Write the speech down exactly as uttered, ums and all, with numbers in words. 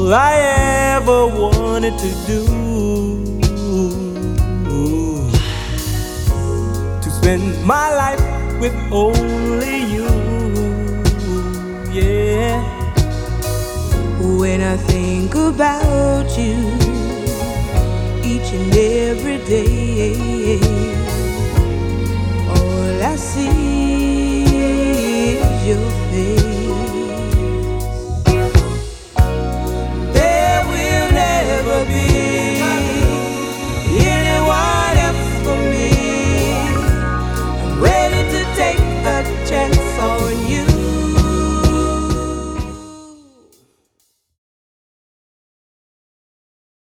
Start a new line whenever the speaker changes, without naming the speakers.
all I ever wanted to do, to spend my life with only you, yeah.
When I think about you each and every day, all I see is your face.